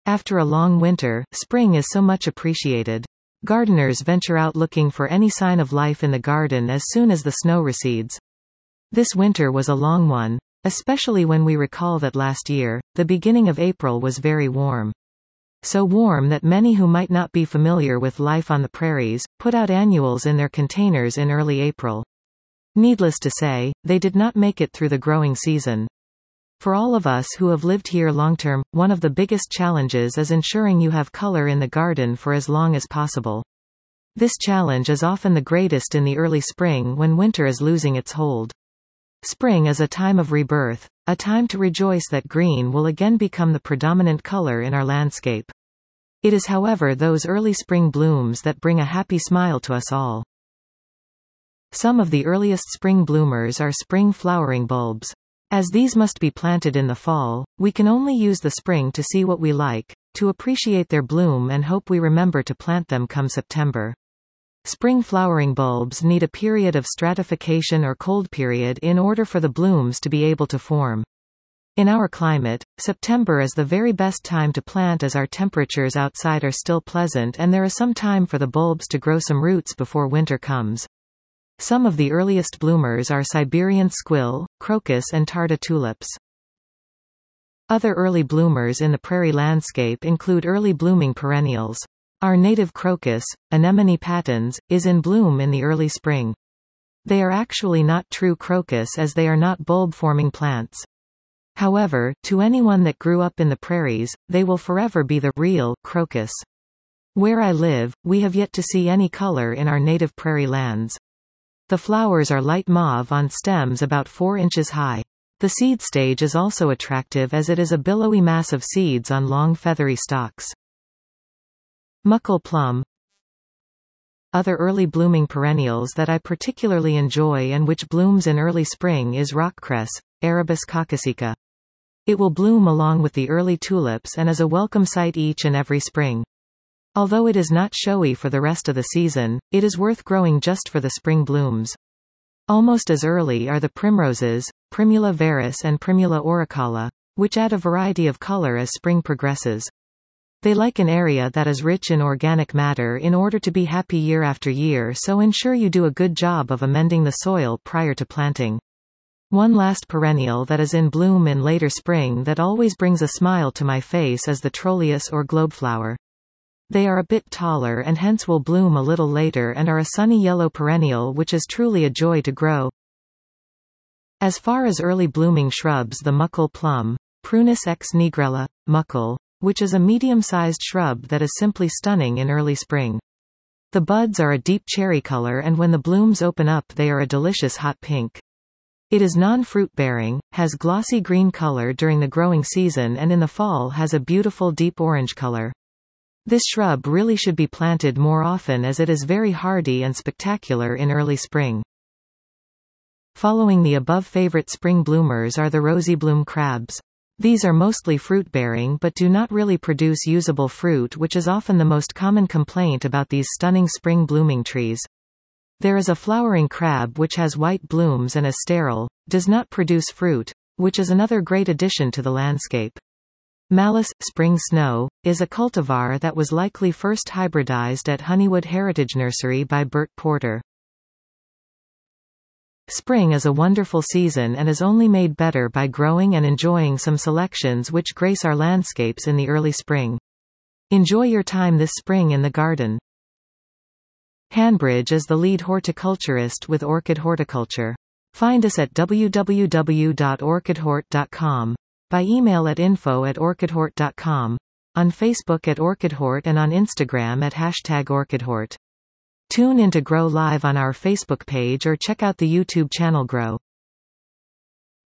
After a long winter, spring is so much appreciated. Gardeners venture out looking for any sign of life in the garden as soon as the snow recedes. This winter was a long one, especially when we recall that last year, the beginning of April was very warm. So warm that many who might not be familiar with life on the prairies, put out annuals in their containers in early April. Needless to say, they did not make it through the growing season. For all of us who have lived here long-term, one of the biggest challenges is ensuring you have color in the garden for as long as possible. This challenge is often the greatest in the early spring when winter is losing its hold. Spring is a time of rebirth, a time to rejoice that green will again become the predominant color in our landscape. It is, however, those early spring blooms that bring a happy smile to us all. Some of the earliest spring bloomers are spring flowering bulbs. As these must be planted in the fall, we can only use the spring to see what we like, to appreciate their bloom and hope we remember to plant them come September. Spring flowering bulbs need a period of stratification or cold period in order for the blooms to be able to form. In our climate, September is the very best time to plant as our temperatures outside are still pleasant and there is some time for the bulbs to grow some roots before winter comes. Some of the earliest bloomers are Siberian squill, crocus and tarda tulips. Other early bloomers in the prairie landscape include early blooming perennials. Our native crocus, Anemone patens, is in bloom in the early spring. They are actually not true crocus as they are not bulb-forming plants. However, to anyone that grew up in the prairies, they will forever be the real crocus. Where I live, we have yet to see any color in our native prairie lands. The flowers are light mauve on stems about 4 inches high. The seed stage is also attractive as it is a billowy mass of seeds on long feathery stalks. Muckle plum. Other early blooming perennials that I particularly enjoy and which blooms in early spring is rockcress, Arabis caucasica. It will bloom along with the early tulips and is a welcome sight each and every spring. Although it is not showy for the rest of the season, it is worth growing just for the spring blooms. Almost as early are the primroses, Primula veris and Primula auricula, which add a variety of color as spring progresses. They like an area that is rich in organic matter in order to be happy year after year, so ensure you do a good job of amending the soil prior to planting. One last perennial that is in bloom in later spring that always brings a smile to my face is the Trollius or globeflower. They are a bit taller and hence will bloom a little later and are a sunny yellow perennial which is truly a joy to grow. As far as early blooming shrubs, the muckle plum, Prunus ex nigrella, muckle, which is a medium-sized shrub that is simply stunning in early spring. The buds are a deep cherry color and when the blooms open up they are a delicious hot pink. It is non-fruit-bearing, has glossy green color during the growing season and in the fall has a beautiful deep orange color. This shrub really should be planted more often as it is very hardy and spectacular in early spring. Following the above favorite spring bloomers are the rosybloom crabs. These are mostly fruit-bearing but do not really produce usable fruit, which is often the most common complaint about these stunning spring blooming trees. There is a flowering crab which has white blooms and is sterile, does not produce fruit, which is another great addition to the landscape. Malus, spring snow, is a cultivar that was likely first hybridized at Honeywood Heritage Nursery by Bert Porter. Spring is a wonderful season and is only made better by growing and enjoying some selections which grace our landscapes in the early spring. Enjoy your time this spring in the garden. Hanbridge is the lead horticulturist with Orchid Horticulture. Find us at www.orchidhort.com. By email at info@orchidhort.com, on Facebook at OrchidHort and on Instagram at #OrchidHort. Tune in to Grow Live on our Facebook page or check out the YouTube channel Grow.